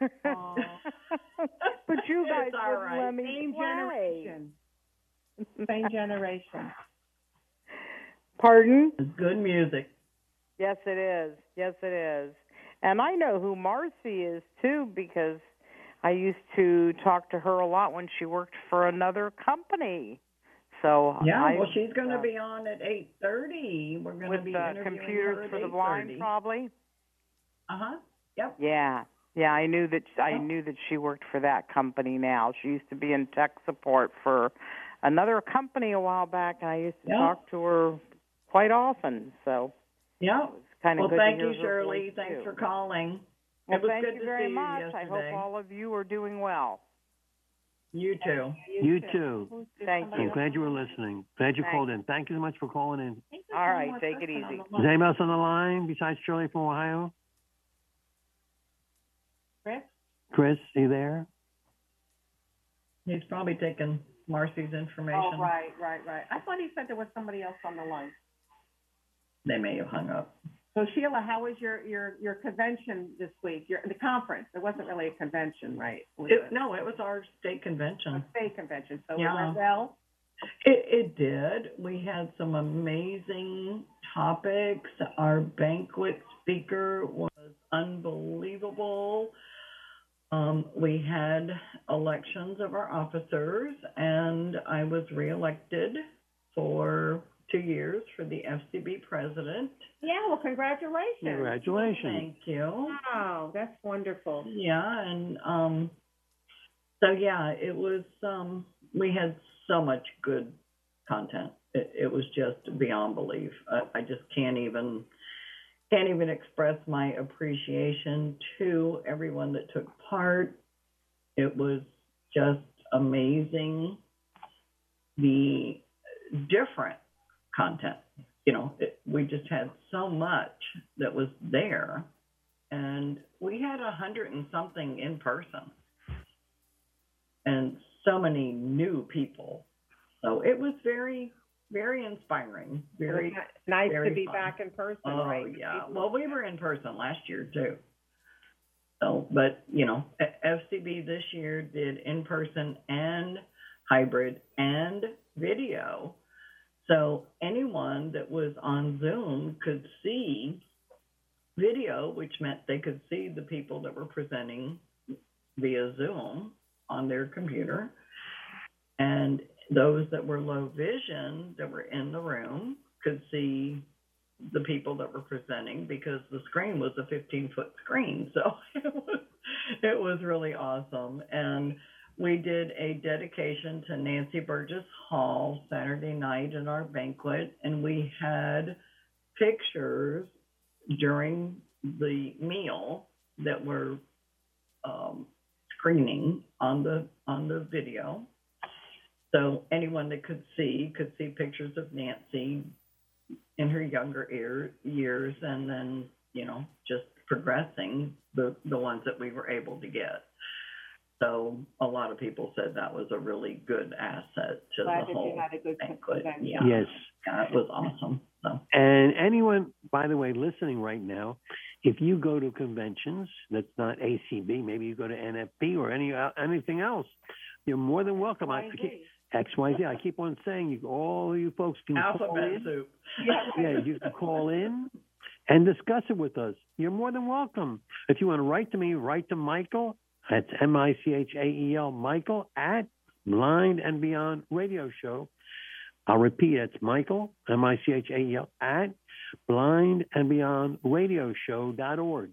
you guys It's all wouldn't right. let me Same play. generation. Same generation. Pardon? Good music. Yes, it is. Yes, it is. And I know who Marcy is, too, because I used to talk to her a lot when she worked for another company. So Yeah, I, well, she's going to uh, be on at eight thirty. We're going with to be uh, interviewing computers her at for the eight blind, thirty. probably. Uh huh. Yep. Yeah, yeah. I knew that. I Oh. knew that she worked for that company. Now she used to be in tech support for another company a while back, and I used to Yeah. talk to her quite often. So Yeah. it's kind of Well, good thank to hear you, her Shirley. voice, Thanks too. for calling. Well, it was thank good you to very see much. you I yesterday. hope all of you are doing well. You too. You too. Thank I'm you. glad you were listening. Glad you Thanks. called in. Thank you so much for calling in. All right, take it easy. Is there anybody else on the line besides Shirley from Ohio? Chris? Chris, are you there? He's probably taking Marcy's information. Oh, right, right, right. I thought he said there was somebody else on the line. They may have hung up. So Sheila, how was your your your convention this week? Your the conference. It wasn't really a convention, right? It, no, it was our state convention. A state convention. So Yeah. it went well. It, it did. We had some amazing topics. Our banquet speaker was unbelievable. Um, we had elections of our officers, and I was reelected for two years for the F C B president. Yeah. Well, congratulations. Congratulations. Thank you. Wow, that's wonderful. Yeah, and um, so yeah, it was. Um, we had so much good content. It, it was just beyond belief. I, I just can't even can't even express my appreciation to everyone that took part. It was just amazing. The different content, you know, it, we just had so much that was there, and we had a hundred and something in person, and so many new people. So it was very, very inspiring. Very It was nice very to be fun. back in person, Oh right? yeah. Well, we were in person last year too. So, but you know, F C B this year did in person and hybrid and video. So anyone that was on Zoom could see video, which meant they could see the people that were presenting via Zoom on their computer. And those that were low vision that were in the room could see the people that were presenting because the screen was a fifteen foot screen. So it was, it was really awesome. And we did a dedication to Nancy Burgess Hall Saturday night at our banquet, and we had pictures during the meal that were um, screening on the on the video. So anyone that could see could see pictures of Nancy in her younger ear, years, and then you know just progressing the the ones that we were able to get. So a lot of people said that was a really good asset to Glad the that whole you had a good banquet. convention. Yeah. Yes. Yeah, it was awesome. So. And anyone, by the way, listening right now, if you go to conventions, that's not A C B, maybe you go to N F P or any uh, anything else, you're more than welcome. I, I keep, X Y Z. I keep on saying, you, all you folks can call Alphabet in. soup. Yeah, you can call in and discuss it with us. You're more than welcome. If you want to write to me, write to Michael. That's M I C H A E L, Michael, at Blind and Beyond Radio Show. I'll repeat, it's Michael, M I C H A E L, at Blind and Beyond Radio Show dot org.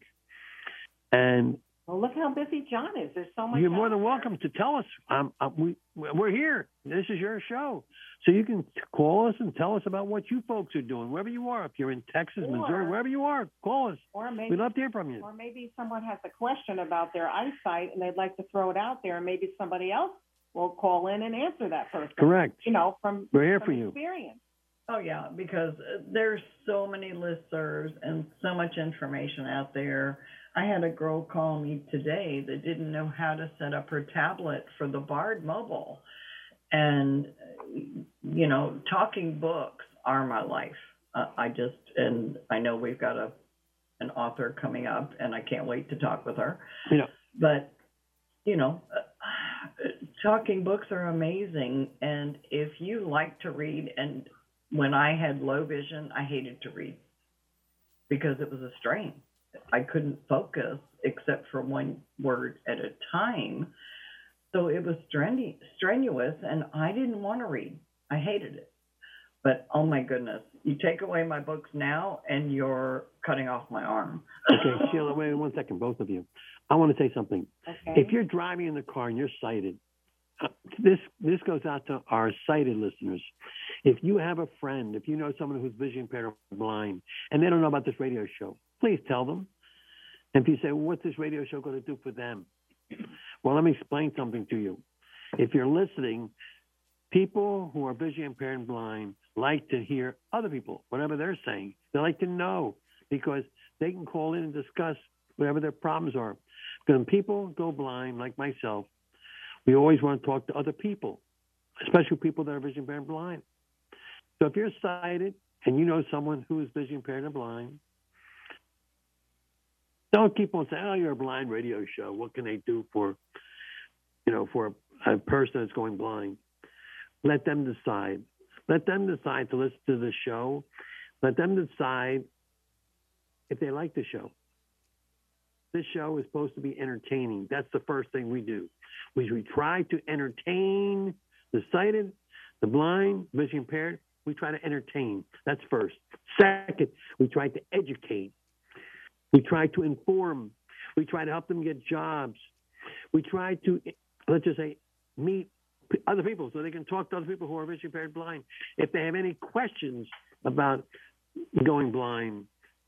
And Well, look how busy John is. There's so much. you're more out than there. welcome to tell us. Um, uh, we, we're here. This is your show. So you can call us and tell us about what you folks are doing, wherever you are. If you're in Texas, Or- Missouri, wherever you are, call us. Or maybe, We'd love to hear from you. Or maybe someone has a question about their eyesight and they'd like to throw it out there, and maybe somebody else will call in and answer that person. Correct. You know, from We're here from for you. experience. Oh yeah, because uh, there's so many listservs and so much information out there. I had a girl call me today that didn't know how to set up her tablet for the Bard Mobile. And, you know, talking books are my life. Uh, I just, and I know we've got a an author coming up, and I can't wait to talk with her. Yeah. But, you know, uh, talking books are amazing. And if you like to read, and when I had low vision, I hated to read because it was a strain. I couldn't focus except for one word at a time. So it was strenu- strenuous, and I didn't want to read. I hated it. But, oh, my goodness, you take away my books now, and you're cutting off my arm. Okay, Sheila, wait one second, both of you. I want to say something. Okay. If you're driving in the car and you're sighted, uh, this this goes out to our sighted listeners. If you have a friend, if you know someone who's vision impaired or blind, and they don't know about this radio show, please tell them. And if you say, well, what's this radio show going to do for them? Well, let me explain something to you. if you're listening, people who are visually impaired and blind like to hear other people, whatever they're saying. They like to know because they can call in and discuss whatever their problems are. Because when people go blind, like myself, we always want to talk to other people, especially people that are visually impaired and blind. So if you're sighted and you know someone who is visually impaired and blind, don't keep on saying, oh, you're a blind radio show. What can they do for, you know, for a, a person that's going blind? Let them decide. Let them decide to listen to the show. Let them decide if they like the show. This show is supposed to be entertaining. That's the first thing we do. We, we try to entertain the sighted, the blind, visually impaired. We try to entertain. That's first. Second, we try to educate. We try to inform. We try to help them get jobs. We try to, let's just say, meet other people so they can talk to other people who are visually impaired blind. If they have any questions about going blind,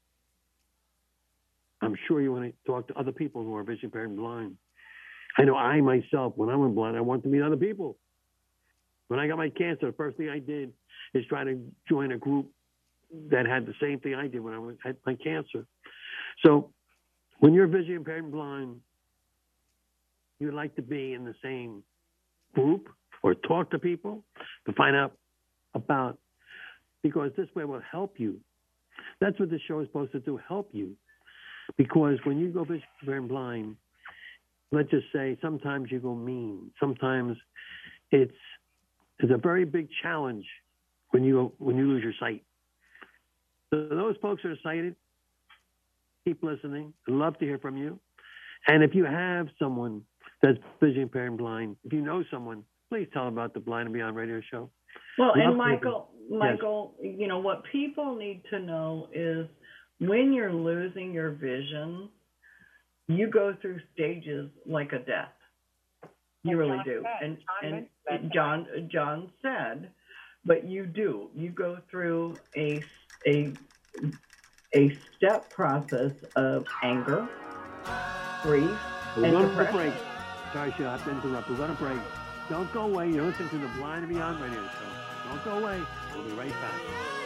I'm sure you want to talk to other people who are visually impaired and blind. I know I myself, when I went blind, I wanted to meet other people. When I got my cancer, the first thing I did is try to join a group that had the same thing I did when I had my cancer. So when you're visually impaired and blind, you'd like to be in the same group or talk to people to find out about, because this way will help you. That's what this show is supposed to do, help you. Because when you go visually impaired and blind, let's just say sometimes you go mean. Sometimes it's it's a very big challenge when you when you lose your sight. So those folks that are sighted, keep listening. I'd love to hear from you. And if you have someone that's visually impaired and blind, if you know someone, please tell them about the Blind and Beyond radio show. Well, Love and Michael, yes. Michael, you know, what people need to know is when you're losing your vision, you go through stages like a death. You really John do. said, And John and John John said, but you do. You go through a a a step process of anger, grief, We're and going to depression. break. Sorry, I have to interrupt. We're going to break. Don't go away. You're listening to the Blind and Beyond radio show. Don't go away. We'll be right back.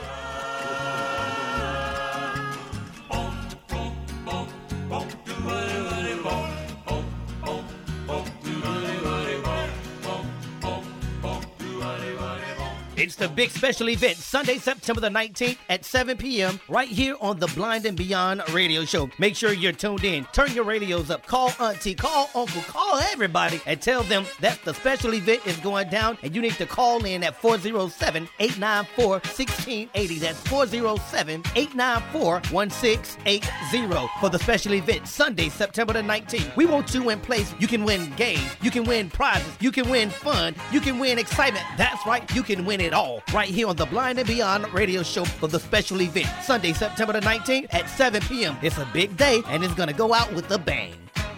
It's the big special event, Sunday, September the nineteenth at seven p.m. right here on the Blind and Beyond radio show. Make sure you're tuned in. Turn your radios up. Call auntie, call uncle, call everybody and tell them that the special event is going down and you need to call in at four oh seven, eight nine four, one six eight zero. That's four oh seven, eight nine four, one six eight zero for the special event, Sunday, September the nineteenth. We want you in place. You can win games. You can win prizes. You can win fun. You can win excitement. That's right. You can win it all right here on the Blind and Beyond radio show for the special event, Sunday, September the nineteenth at seven p.m. It's a big day and it's going to go out with a bang.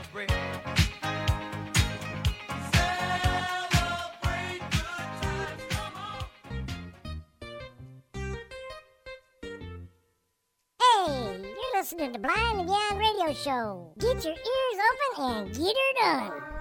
Hey, you're listening to Blind and Beyond radio show. Get your ears open and get her done.